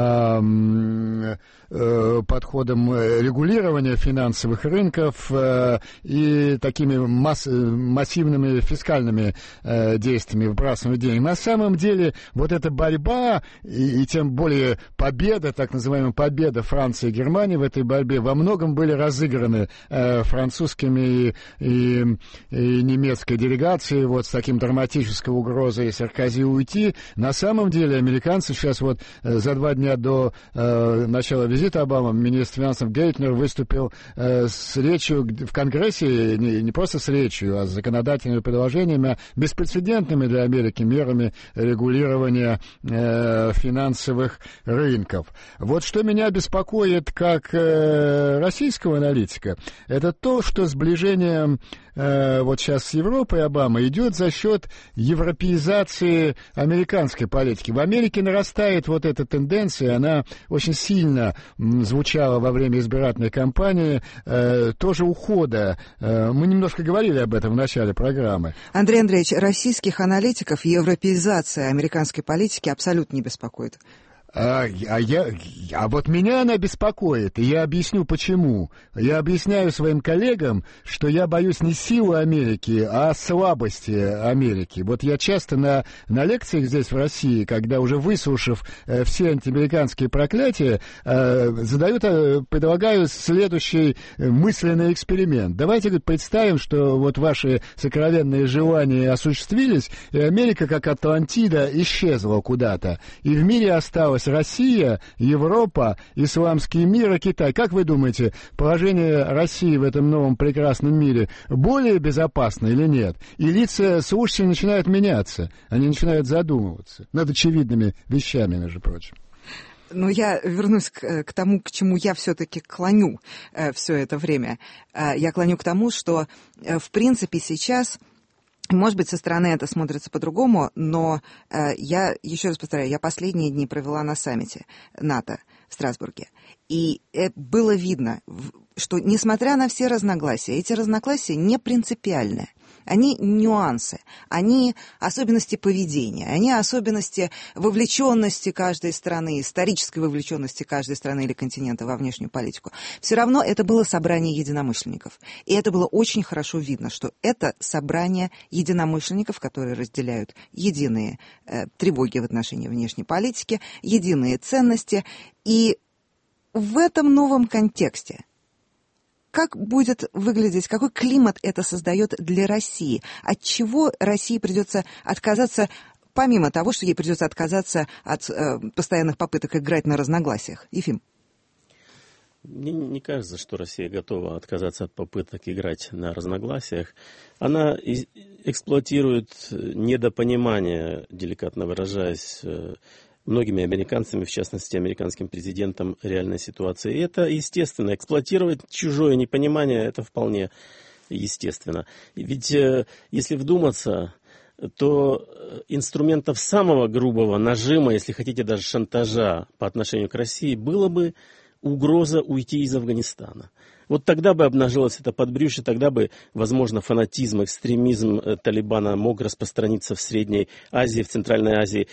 э, э, подходом регулирования финансовых рынков э, и такими масс, массивными фискальными э, действиями, выбрасывания денег. На самом деле вот эта борьба и, и тем более победа, так называемая победа Франции и Германии в этой борьбе во многом были разыграны э, французскими и, и, и немецкой делегацией вот с таким драматической угрозой Саркози уйти. На самом деле американцы сейчас вот э, за два дня до э, начала визита Обамы министр финансов Гейтнер выступил э, с речью в Конгрессе, не, не просто с речью, а с законодательными предложениями, беспрецедентными для Америки мерами регулирования э, финансовых рынков. Вот что меня беспокоит как э, российского аналитика, это то, что сближение э, вот сейчас с Европой Обама идет за счет европеизации американской политики. В Америке нарастает вот эта тенденция, она очень сильно м, звучала во время избирательной кампании, э, тоже ухода. Э, мы немножко говорили об этом в начале программы. Андрей Андреевич, российских аналитиков европеизация американской политики абсолютно не беспокоит. А, а, я, а вот меня она беспокоит, и я объясню почему. Я объясняю своим коллегам, что я боюсь не силы Америки, а слабости Америки. Вот я часто на, на лекциях здесь в России, когда уже выслушав э, все антиамериканские проклятия, э, задают, э, предлагаю следующий мысленный эксперимент. Давайте, говорит, представим, что вот ваши сокровенные желания осуществились, и Америка, как Атлантида, исчезла куда-то, и в мире осталось Россия, Европа, исламский мир и Китай. Как вы думаете, положение России в этом новом прекрасном мире более безопасно или нет? И лица слушателей начинают меняться, они начинают задумываться над очевидными вещами, между прочим. Но я вернусь к, к тому, к чему я все-таки клоню э, все это время. Э, я клоню к тому, что, э, в принципе, сейчас... Может быть, со стороны это смотрится по-другому, но э, я, еще раз повторяю, я последние дни провела на саммите НАТО в Страсбурге. И э, было видно, что, несмотря на все разногласия, эти разногласия не принципиальные. они нюансы, они особенности поведения, они особенности вовлеченности каждой страны, исторической вовлеченности каждой страны или континента во внешнюю политику. Все равно это было собрание единомышленников. И это было очень хорошо видно, что это собрание единомышленников, которые разделяют единые э, тревоги в отношении внешней политики, единые ценности. И в этом новом контексте как будет выглядеть, какой климат это создает для России? От чего России придется отказаться, помимо того, что ей придется отказаться от э, постоянных попыток играть на разногласиях? Ефим. Мне не кажется, что Россия готова отказаться от попыток играть на разногласиях. Она эксплуатирует недопонимание, деликатно выражаясь, многими американцами, в частности, американским президентом, реальной ситуации. И это естественно. Эксплуатировать чужое непонимание – это вполне естественно. Ведь если вдуматься, то инструментов самого грубого нажима, если хотите, даже шантажа по отношению к России, было бы угроза уйти из Афганистана. Вот тогда бы обнажилось это подбрюшье, тогда бы, возможно, фанатизм, экстремизм Талибана мог распространиться в Средней Азии, в Центральной Азии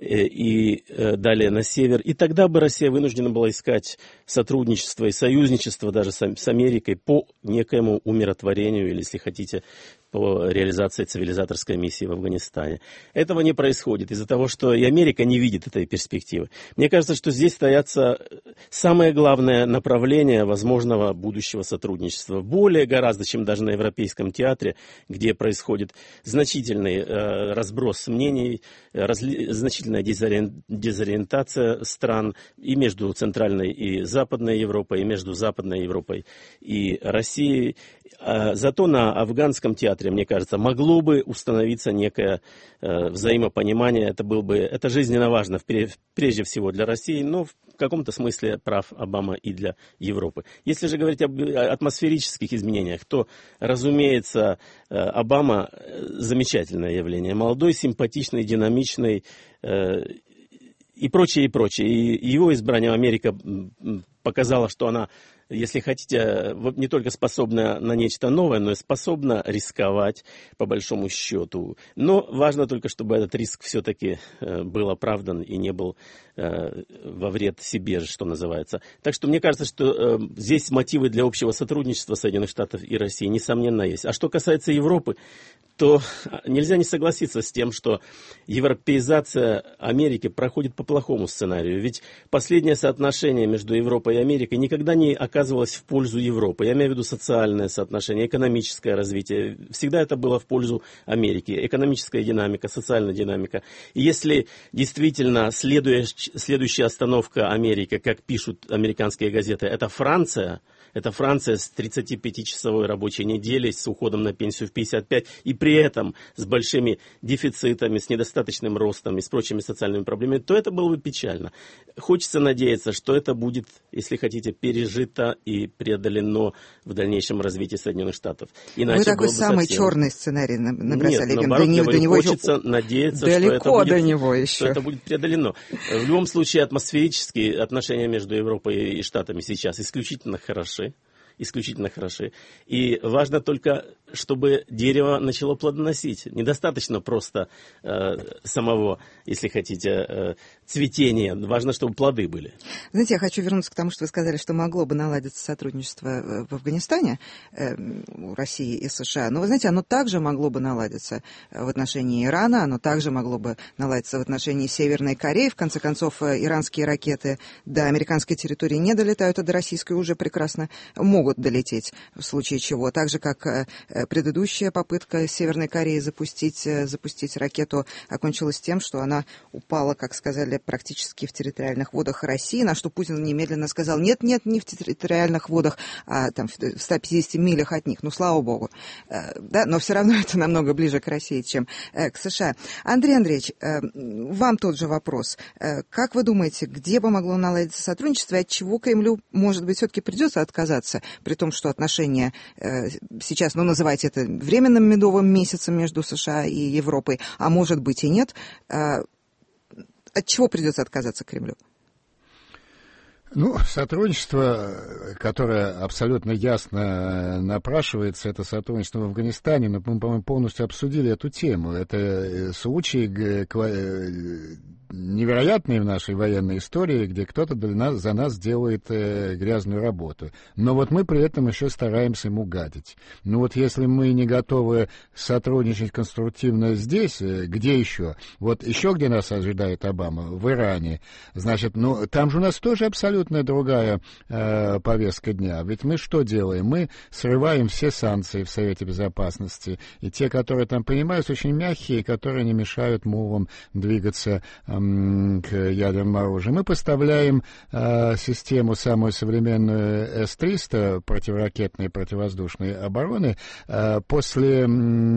и далее на север. И тогда бы Россия вынуждена была искать сотрудничество и союзничество даже с Америкой по некоему умиротворению, или, если хотите, по реализации цивилизаторской миссии в Афганистане. Этого не происходит из-за того, что и Америка не видит этой перспективы. Мне кажется, что здесь стоятся самое главное направление возможного будущего сотрудничества. Более гораздо, чем даже на Европейском театре, где происходит значительный э, разброс мнений, разли- значительная дезориен- дезориентация стран и между Центральной и Западной Европой, и между Западной Европой и Россией. А зато на афганском театре, мне кажется, могло бы установиться некое э, взаимопонимание. Это, был бы, это жизненно важно, прежде всего для России, но в каком-то смысле прав Обама и для Европы. Если же говорить об атмосферических изменениях, то, разумеется, Обама замечательное явление. Молодой, симпатичный, динамичный э, и прочее, и прочее. И его избрание Америка показала, что она, если хотите, не только способна на нечто новое, но и способна рисковать, по большому счету. Но важно только, чтобы этот риск все-таки был оправдан и не был во вред себе же, что называется. Так что мне кажется, что здесь мотивы для общего сотрудничества Соединенных Штатов и России, несомненно, есть. А что касается Европы, то нельзя не согласиться с тем, что европеизация Америки проходит по плохому сценарию. Ведь последнее соотношение между Европой и Америкой никогда не оказывалось в пользу Европы. Я имею в виду социальное соотношение, экономическое развитие. Всегда это было в пользу Америки. Экономическая динамика, социальная динамика. И если действительно следующая, следующая остановка Америки, как пишут американские газеты, это Франция, это Франция с тридцатипятичасовой рабочей неделей, с уходом на пенсию в пятьдесят пять, и при этом с большими дефицитами, с недостаточным ростом и с прочими социальными проблемами, то это было бы печально. Хочется надеяться, что это будет, если хотите, пережито и преодолено в дальнейшем развитии Соединенных Штатов. Иначе Вы такой самый совсем... черный сценарий набросали. Нет, наоборот, до, я до говорю, него хочется еще... надеяться, далеко что это, будет, до него еще. что это будет преодолено. В любом случае, атмосферические отношения между Европой и Штатами сейчас исключительно хороши. исключительно хороши. И важно только, чтобы дерево начало плодоносить. Недостаточно просто э, самого, если хотите, э, цветения. Важно, чтобы плоды были. Знаете, я хочу вернуться к тому, что вы сказали, что могло бы наладиться сотрудничество в Афганистане э, у России и США. Но, вы знаете, оно также могло бы наладиться в отношении Ирана, оно также могло бы наладиться в отношении Северной Кореи. В конце концов, иранские ракеты до американской территории не долетают, а до российской уже прекрасно могут долететь, в случае чего. Так же, как предыдущая попытка Северной Кореи запустить, запустить ракету окончилась тем, что она упала, как сказали, практически в территориальных водах России, на что Путин немедленно сказал, нет-нет, не в территориальных водах, а там в ста пятидесяти милях от них. Ну, слава богу. Да, но все равно это намного ближе к России, чем к США. Андрей Андреевич, вам тот же вопрос. Как вы думаете, где бы могло наладиться сотрудничество и от чего Кремлю, может быть, все-таки придется отказаться, при том, что отношения сейчас, ну, называйте это временным медовым месяцем между США и Европой, а может быть и нет, от чего придется отказаться Кремлю? Ну, сотрудничество, которое абсолютно ясно напрашивается, это сотрудничество в Афганистане, но мы, по-моему, полностью обсудили эту тему. Это случаи невероятные в нашей военной истории, где кто-то для нас, за нас делает э, грязную работу. Но вот мы при этом еще стараемся ему гадить. Ну вот если мы не готовы сотрудничать конструктивно здесь, э, где еще? Вот еще где нас ожидает Обама? В Иране. Значит, ну там же у нас тоже абсолютно другая э, повестка дня. Ведь мы что делаем? Мы срываем все санкции в Совете Безопасности. И те, которые там принимаются, очень мягкие, которые не мешают мувам двигаться к ядерному оружию. Мы поставляем э, систему самую современную эс триста противоракетной и противовоздушной обороны, э, после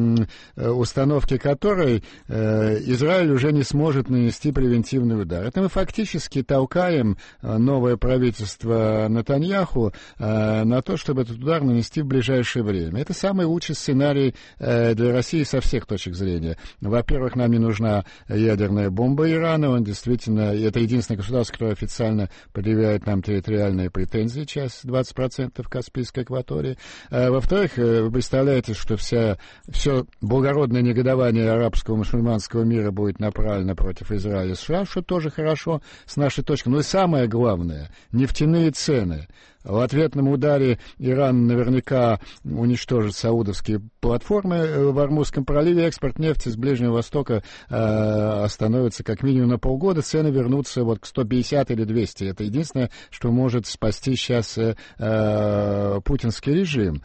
э, установки которой э, Израиль уже не сможет нанести превентивный удар. Это мы фактически толкаем новое правительство Нетаньяху э, на то, чтобы этот удар нанести в ближайшее время. Это самый лучший сценарий э, для России со всех точек зрения. Во-первых, нам не нужна ядерная бомба Ирана. Он действительно, это единственное государство, которое официально предъявляет нам территориальные претензии, часть двадцать процентов Каспийской акватории. А, во-вторых, вы представляете, что вся, все благородное негодование арабского мусульманского мира будет направлено против Израиля и США, что тоже хорошо с нашей точки. Но и самое главное, нефтяные цены. В ответном ударе Иран наверняка уничтожит саудовские платформы в Ормузском проливе. Экспорт нефти с Ближнего Востока э, остановится как минимум на полгода. Цены вернутся вот к сто пятьдесят или двести. Это единственное, что может спасти сейчас э, э, путинский режим.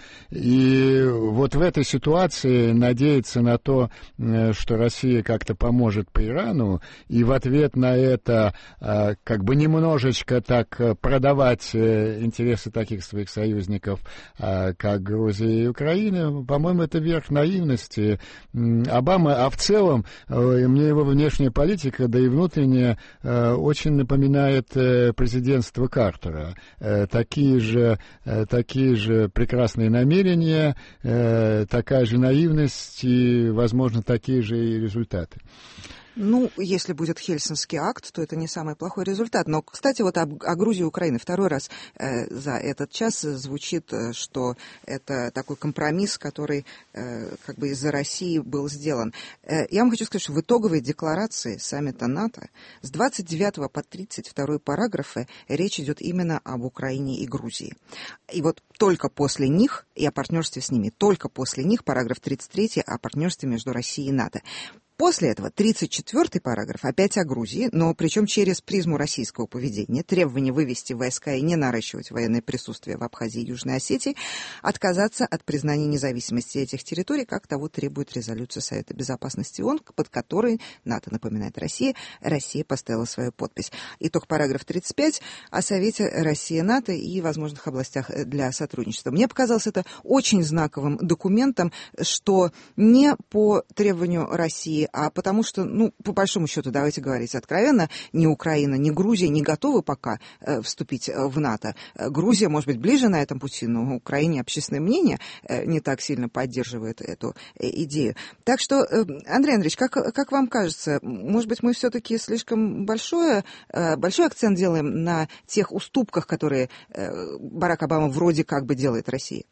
И вот в этой ситуации надеяться на то, э, что Россия как-то поможет по Ирану, и в ответ на это э, как бы немножечко так продавать э, интересы таких своих союзников, как Грузия и Украина, по-моему, это верх наивности Обамы, а в целом мне его внешняя политика, да и внутренняя, очень напоминает президентство Картера. Такие же, такие же прекрасные намерения, такая же наивность и, возможно, такие же и результаты. Ну, если будет Хельсинский акт, то это не самый плохой результат. Но, кстати, вот о, о Грузии и Украине второй раз э, за этот час звучит, э, что это такой компромисс, который э, как бы из-за России был сделан. Э, я вам хочу сказать, что в итоговой декларации саммита НАТО с двадцать девятого по тридцать второй параграфы речь идет именно об Украине и Грузии. И вот только после них и о партнерстве с ними, только после них параграф тридцать три о партнерстве между Россией и НАТО. После этого тридцать четвёртый параграф опять о Грузии, но причем через призму российского поведения, требование вывести войска и не наращивать военное присутствие в Абхазии и Южной Осетии, отказаться от признания независимости этих территорий, как того требует резолюция Совета Безопасности ООН, под которой НАТО, напоминает Россия, Россия поставила свою подпись. Итог параграф тридцать пять о Совете Россия-НАТО и возможных областях для сотрудничества. Мне показалось это очень знаковым документом, что не по требованию России, а потому что, ну, по большому счету, давайте говорить откровенно, ни Украина, ни Грузия не готовы пока э, вступить в НАТО. Грузия, может быть, ближе на этом пути, но в Украине общественное мнение э, не так сильно поддерживает эту э, идею. Так что, э, Андрей Андреевич, как, как вам кажется, может быть, мы все-таки слишком большое, э, большой акцент делаем на тех уступках, которые э, Барак Обама вроде как бы делает России?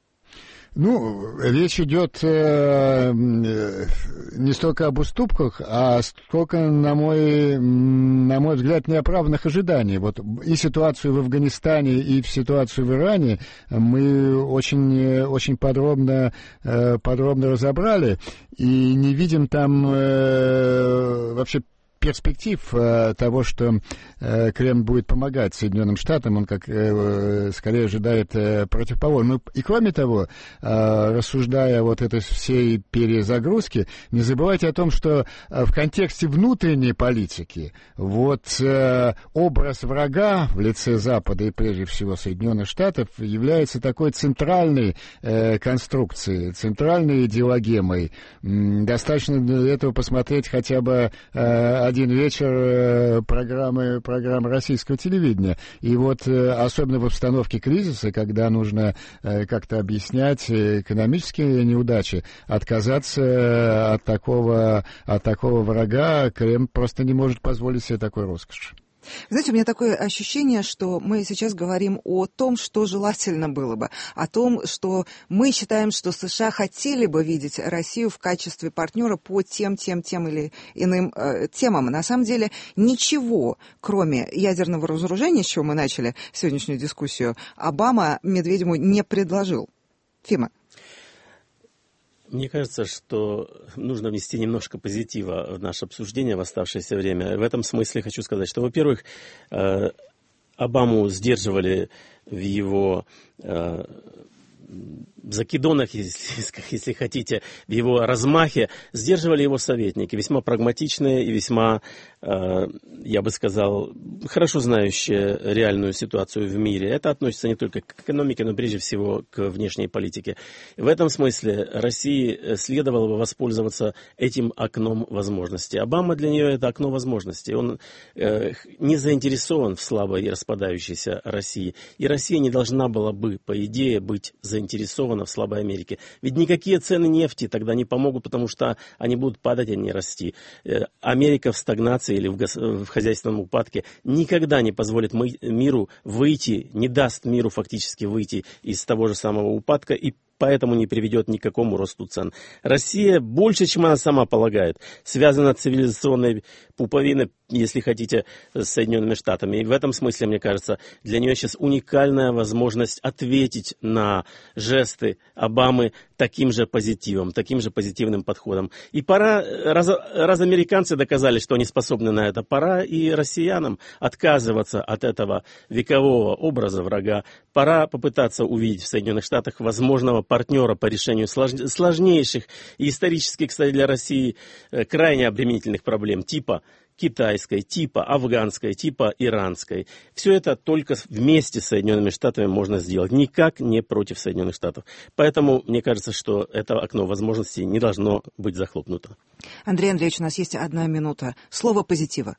Ну, речь идет э, не столько об уступках, а столько, на мой, на мой взгляд, неоправданных ожиданий. Вот и ситуацию в Афганистане, и ситуацию в Иране мы очень, очень подробно, э, подробно разобрали, и не видим там э, вообще перспектив э, того, что э, Кремль будет помогать Соединенным Штатам, он как э, скорее ожидает э, противоположного. И кроме того, э, рассуждая вот этой всей перезагрузки, не забывайте о том, что э, в контексте внутренней политики вот э, образ врага в лице Запада и прежде всего Соединенных Штатов является такой центральной э, конструкцией, центральной идеологемой. М- достаточно для этого посмотреть хотя бы э, один вечер программы, программы российского телевидения. И вот особенно в обстановке кризиса, когда нужно как-то объяснять экономические неудачи, отказаться от такого, от такого врага Кремль просто не может позволить себе такой роскоши. Знаете, у меня такое ощущение, что мы сейчас говорим о том, что желательно было бы, о том, что мы считаем, что США хотели бы видеть Россию в качестве партнера по тем, тем, тем или иным э, темам. На самом деле ничего, кроме ядерного разоружения, с чего мы начали сегодняшнюю дискуссию, Обама Медведеву не предложил. Фима. Мне кажется, что нужно внести немножко позитива в наше обсуждение в оставшееся время. В этом смысле хочу сказать, что, во-первых, Обаму сдерживали в его закидонах, если, если хотите, в его размахе, сдерживали его советники, весьма прагматичные и весьма, э, я бы сказал, хорошо знающие реальную ситуацию в мире. Это относится не только к экономике, но прежде всего к внешней политике. В этом смысле России следовало бы воспользоваться этим окном возможностей. Обама для нее это окно возможностей. Он э, не заинтересован в слабой и распадающейся России. И Россия не должна была бы, по идее, быть заинтересована в слабой Америке. Ведь никакие цены нефти тогда не помогут, потому что они будут падать, а не расти. Америка в стагнации или в, гос... в хозяйственном упадке никогда не позволит мы... миру выйти, не даст миру фактически выйти из того же самого упадка и поэтому не приведет ни к какому росту цен. Россия больше, чем она сама полагает, связана цивилизационной пуповиной, если хотите, с Соединенными Штатами. И в этом смысле, мне кажется, для нее сейчас уникальная возможность ответить на жесты Обамы таким же позитивом, таким же позитивным подходом. И пора, раз, раз американцы доказали, что они способны на это, пора и россиянам отказываться от этого векового образа врага. Пора попытаться увидеть в Соединенных Штатах возможного партнера по решению сложнейших и исторически, кстати, для России крайне обременительных проблем типа китайской, типа афганской, типа иранской. Все это только вместе с Соединенными Штатами можно сделать, никак не против Соединенных Штатов. Поэтому мне кажется, что это окно возможностей не должно быть захлопнуто. Андрей Андреевич, у нас есть одна минута. Слово позитива.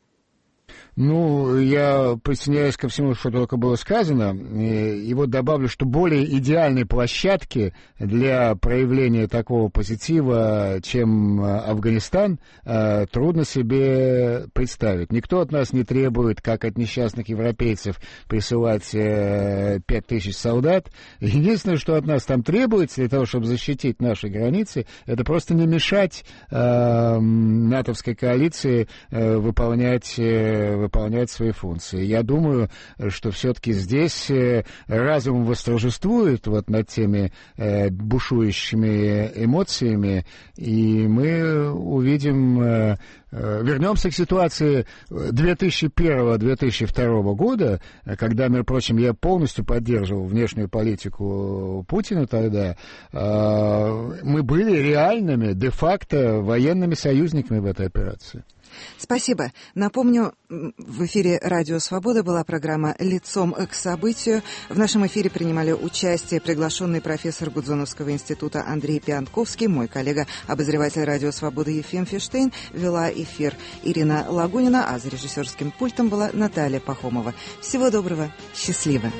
Ну, я присоединяюсь ко всему, что только было сказано, и вот добавлю, что более идеальной площадки для проявления такого позитива, чем Афганистан, трудно себе представить. Никто от нас не требует, как от несчастных европейцев, присылать пять тысяч солдат. Единственное, что от нас там требуется для того, чтобы защитить наши границы, это просто не мешать натовской коалиции выполнять выполнять свои функции. Я думаю, что все-таки здесь разум восторжествует вот над теми э, бушующими эмоциями, и мы увидим, э, э, вернемся к ситуации две тысячи первого — две тысячи второго года, когда, между прочим, я полностью поддерживал внешнюю политику Путина тогда. Э, мы были реальными, де-факто военными союзниками в этой операции. Спасибо. Напомню, в эфире «Радио Свобода» была программа «Лицом к событию». В нашем эфире принимали участие приглашенный профессор Гудзоновского института Андрей Пиантковский, мой коллега, обозреватель «Радио Свобода» Ефим Фиштейн, вела эфир Ирина Лагунина, а за режиссерским пультом была Наталья Пахомова. Всего доброго, счастливо.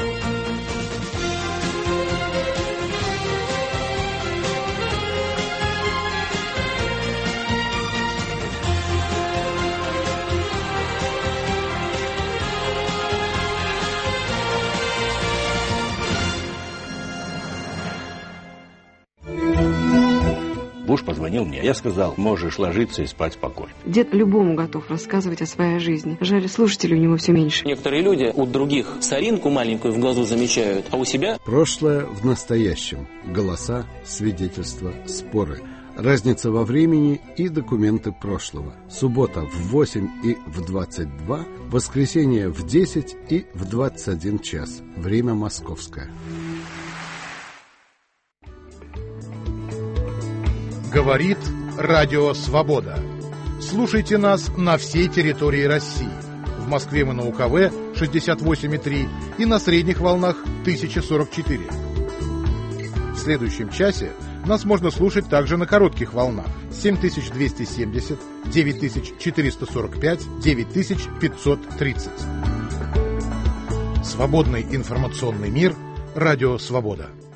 Буш позвонил мне. Я сказал, можешь ложиться и спать спокойно. Дед любому готов рассказывать о своей жизни. Жаль, слушателей у него все меньше. Некоторые люди у других соринку маленькую в глазу замечают, а у себя... Прошлое в настоящем. Голоса, свидетельства, споры. Разница во времени и документы прошлого. Суббота в восемь и в двадцать два, воскресенье в десять и в двадцать один час. Время московское. Говорит Радио Свобода. Слушайте нас на всей территории России. В Москве мы на УКВ шестьдесят восемь и три и на средних волнах тысяча сорок четыре. В следующем часе нас можно слушать также на коротких волнах семь тысяч двести семьдесят, девять тысяч четыреста сорок пять, девять тысяч пятьсот тридцать. Свободный информационный мир. Радио Свобода.